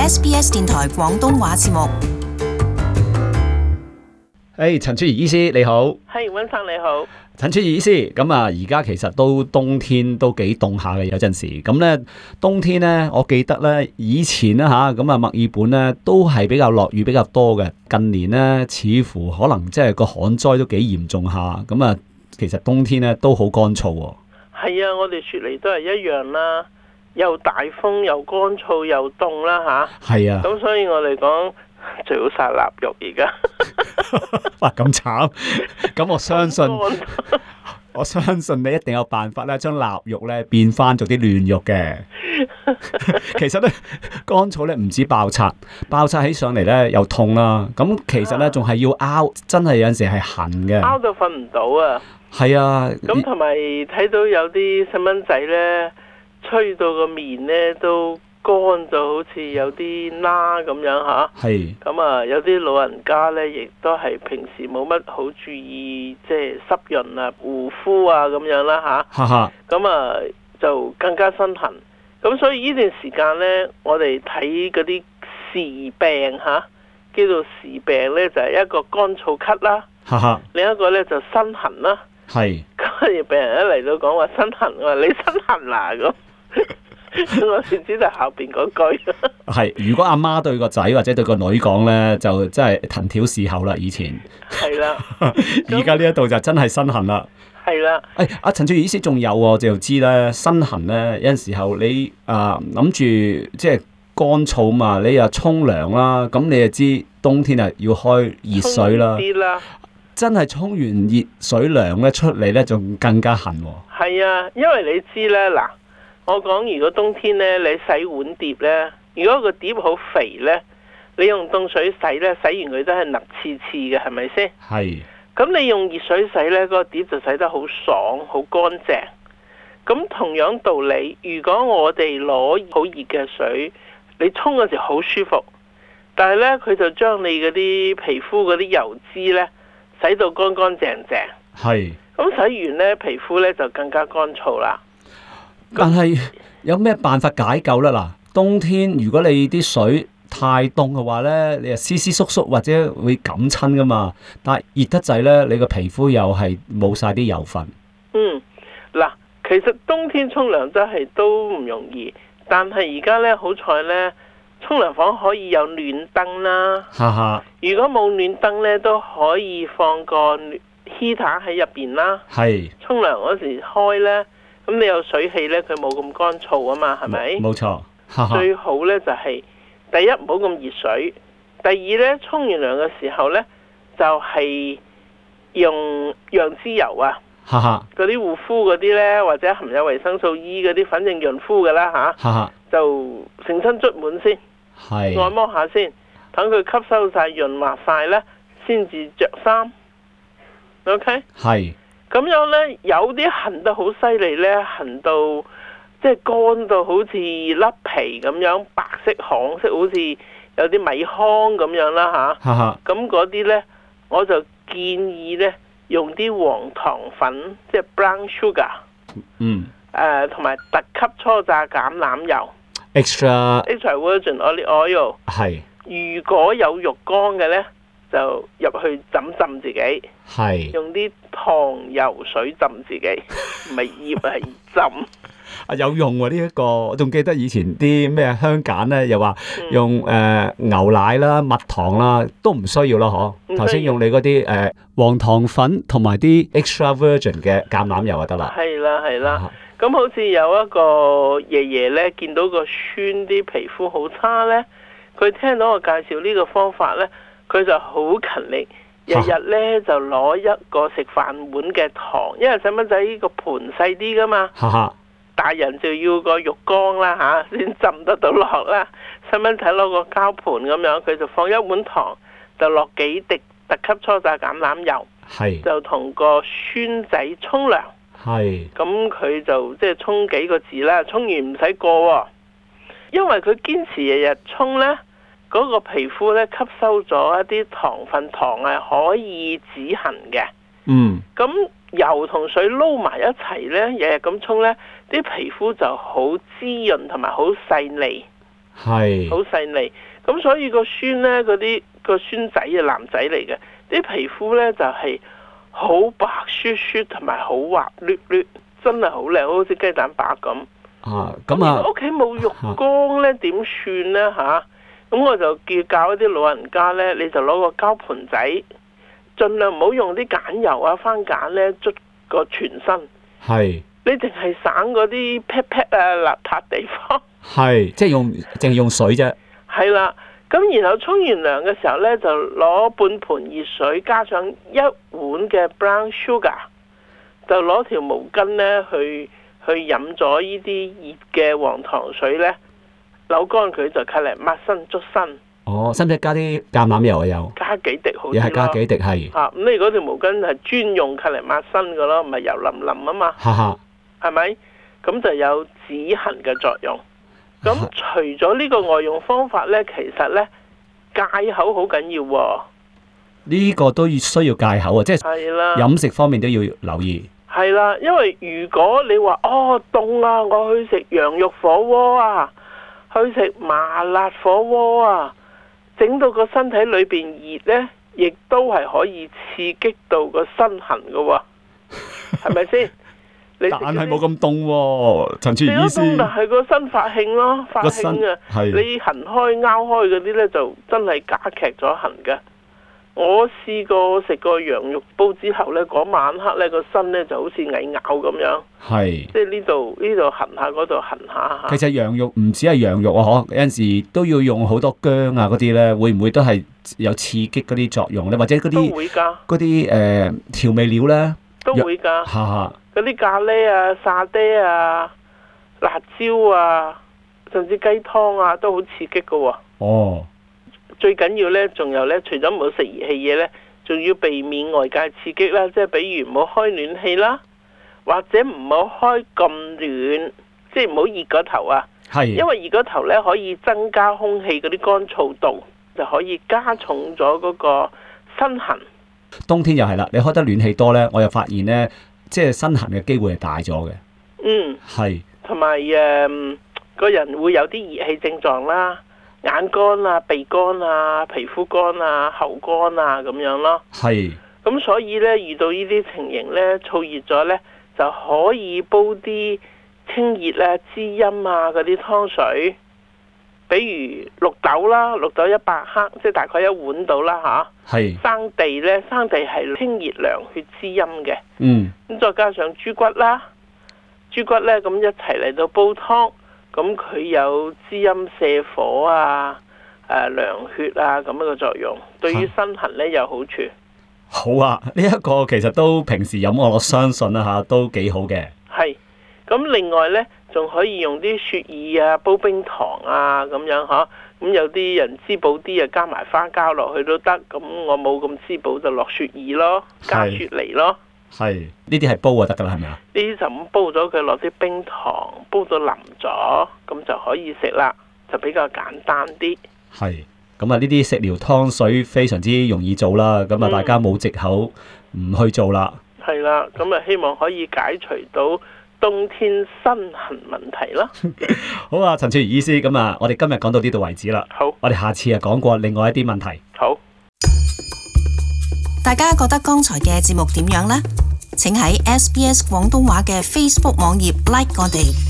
SBS 電台廣東話節目。 陳昭儀醫師你好。 係，溫生你好。 陳昭儀醫師，咁啊，而家其實都冬天都幾凍下嘅，有陣時咁咧，冬天咧，我記得咧以前啦吓，咁啊墨爾本咧都係比較落雨比較多嘅。近年咧，似乎可能即係個旱災都幾嚴重下，咁啊，其實冬天咧都好乾燥喎。 係啊，我哋雪梨都係一樣啦，又大風又乾燥又凍啦吓。係啊。咁所以我哋講最好殺臘肉而家。 哇，咁慘！咁我相信你一定有辦法咧，將臘肉咧變翻做啲嫩肉嘅。其實咧，乾燥咧唔止爆拆起上嚟咧又痛啦。咁其實咧仲係要拗，真係有陣時係痕嘅。 拗到瞓唔到啊！ 係啊。 咁同埋睇到有啲細蚊仔咧，吹到個面咧都乾到好似有啲瘌咁樣吓。係。咁啊，有啲老人家咧，亦都係平時冇乜好注意，即係濕潤啊、護膚啊咁樣啦吓。咁啊，就更加身痕。咁所以呢段時間咧，我哋睇嗰啲時病吓，叫做時病咧，就係一個乾燥咳啦。另一個咧就身痕啦。係。咁病人一嚟到講話身痕，我話你身痕啦咁。我先知道後邊嗰句。係， 如果阿媽對個仔或者對個女講咧，就真係藤條侍候啦。以前係啦， 而家呢一度就真係身痕啦。係啦。阿陳昭儀醫師仲有我就知咧，身痕咧有陣時候你諗住即係乾燥嘛，你又沖涼啦，咁你就知冬天啊要開熱水啦。真係沖完熱水涼咧出嚟咧，仲更加痕。 係啊，因為你知咧嗱。我講如果冬天咧，你洗碗碟咧，如果個碟好肥咧，你用凍水洗咧，洗完佢都係腍刺刺嘅，係咪先？係。咁你用熱水洗咧，個碟就洗得好爽，好乾淨。咁同樣道理，如果我哋攞好熱嘅水，你沖嗰時好舒服，但係咧佢就將你嗰啲皮膚嗰啲油脂咧洗到乾乾淨淨。係。咁洗完咧，皮膚咧就更加乾燥啦。 但係有咩辦法解救呢？嗱，冬天如果你啲水太凍嘅話呢，你又絲絲縮縮或者會感親噶嘛。但係熱得滯呢，你個皮膚又係冇晒啲油分。 嗱，其實冬天沖涼真係都唔容易，但係而家呢，好彩呢，沖涼房可以有暖燈啦。如果冇暖燈呢，都可以放個 heater 喺入邊啦。係。沖涼嗰時開呢。咁你有水氣呢，佢冇咁乾燥啊嘛，係咪？冇錯。最好呢就係、第一唔好咁熱水，第二呢，沖完涼嘅時候呢，就係、用楊枝油啊，嗰啲護膚嗰啲呢，或者含有維生素 E 嗰啲，反正潤膚㗎啦吓，就成身捽滿先，按摩下先，等佢吸收晒、潤滑晒呢，先至着衫。OK？係。咁樣呢，有啲痕得好犀利呢，痕到即係乾到好似甩皮咁樣，白色、褐色，好似有啲米糠咁樣啦吓。咁嗰啲呢，我就建議呢，用啲黃糖粉，即係 brown sugar。同埋特級初榨橄欖油。extra virgin olive oil。係。如果有浴缸嘅呢，就入去浸自己，用啲糖油水浸自己，唔係醃係浸。 有用喎呢一個，我仲記得以前啲咩香梘咧，又話用牛奶啦、蜜糖啦，都唔需要啦，嗬。頭先用你嗰啲黃糖粉同埋啲 extra virgin 嘅橄欖油就得啦。係啦係啦，咁好似有一個爺爺咧，見到個孫啲皮膚好差咧，佢聽到我介紹呢個方法咧。佢就好勤力，日日咧就攞一個食飯碗嘅糖，因為細蚊仔呢個盤細啲噶嘛，大人就要個浴缸啦吓，先浸得到落啦。細蚊仔攞個膠盤咁樣，佢就放一碗糖，就落幾滴特級初榨橄欖油，就同個孫仔沖涼。咁佢就即係沖幾個字啦，沖完唔使過，因為佢堅持日日沖呢。嗰個皮膚咧吸收咗一啲糖分，糖係可以止痕嘅。咁油同水撈埋一齊咧，日日咁沖咧，啲皮膚就好滋潤同埋好細膩。 係好細膩。咁所以個孫呢，嗰啲個孫仔啊，男仔嚟嘅，啲皮膚呢就係好白雪雪同埋好滑捋捋，真係好靚，好似雞蛋白咁。 咁啊， 屋企冇浴缸呢，點算呢？嚇？咁我就教一啲老人家呢，你就攞個膠盤仔，盡量唔好用啲鹼油啊、番鹼呢捽個全身。 係。 你淨係省嗰啲 pat pat 啊邋遢地方。係， 即係淨係用水啫。 係啦，咁然後沖完涼嘅時候呢，就攞半盤熱水，加上1碗嘅 brown sugar， 就攞條毛巾呢去飲咗呢啲熱嘅黃糖水呢，扭乾佢就靠嚟抹身捽身。 哦，使唔使加啲橄欖油啊？有加幾滴好啲咯。 又係加幾滴係。 咁你嗰條毛巾係專用靠嚟抹身嘅咯，唔係油淋淋啊嘛。係咪？咁就有止痕嘅作用。咁除咗呢個外用方法呢，其實呢，戒口好緊要喎。 呢個都需要戒口啊，即係飲食方面都要留意。 係啦，因為如果你話凍啊，我去食羊肉火鍋啊，去食麻辣火鍋啊，整到個身體裏邊熱呢，亦都係可以刺激到個身痕嘅喎，係咪先？但係冇咁凍喎，陳處醫師。 但係個身發興咯，發興啊！你痕開、拗開嗰啲呢，就真係加劇咗痕嘅。我試過食過羊肉煲之後呢，嗰晚黑呢個身呢就好似蟻咬咁樣。係。即係呢度痕下，嗰度痕下。 其實羊肉唔止係羊肉啊，有陣時都要用好多薑啊嗰啲呢，會唔會都係有刺激嗰啲作用呢？或者嗰啲嗰啲調味料呢？ 都會㗎。嗰啲咖喱啊、沙爹啊、辣椒啊，甚至雞湯啊，都好刺激嘅喎。 哦， 最緊要呢，仲有呢，除咗唔好食熱氣嘢呢，仲要避免外界刺激啦，即係比如唔好開暖氣啦，或者唔好開咁暖，即係唔好熱個頭啊。係。因為熱個頭呢，可以增加空氣嗰啲乾燥度，就可以加重咗嗰個身痕。 冬天又係啦，你開得暖氣多呢，我又發現呢。即係身痕嘅機會係大咗嘅。係。同埋個人會有啲熱氣症狀啦，眼乾啊、鼻乾啊、皮膚乾啊、喉乾啊咁樣咯。係。咁所以呢，遇到呢啲情形呢，燥熱咗呢，就可以煲啲清熱啊、滋陰啊嗰啲湯水。比如綠豆啦，綠豆100克，即係大概1碗到啦嚇。係。生地呢，生地係清熱涼血滋陰嘅。咁再加上豬骨啦，豬骨呢咁一齊嚟到煲湯，咁佢有滋陰瀉火啊、涼血啊咁樣嘅作用，對於身痕呢有好處。 好啊，呢一個其實都平時飲我相信啦嚇，都幾好嘅。係。 咁另外呢，仲可以用啲雪耳啊、煲冰糖啊咁樣嚇，咁有啲人滋補啲啊，加埋花膠落去都得。咁我冇咁滋補就落雪耳咯，加雪梨咯。 係，呢啲係煲就得噶啦，係咪啊？ 呢啲就咁煲咗佢，落啲冰糖，煲到腍咗，咁就可以食啦，就比較簡單啲。 係，咁啊呢啲食療湯水非常之容易做啦，咁啊大家冇藉口唔去做啦。 係啦，咁啊希望可以解除到冬天身痕問題啦。 好啊，陳曙儀醫師，咁啊，我哋今日講到呢度為止啦。好，我哋下次講過另外一啲問題。 好， 大家覺得剛才嘅節目點樣呢？請喺SBS 廣東話嘅 Facebook 網頁 like 我哋。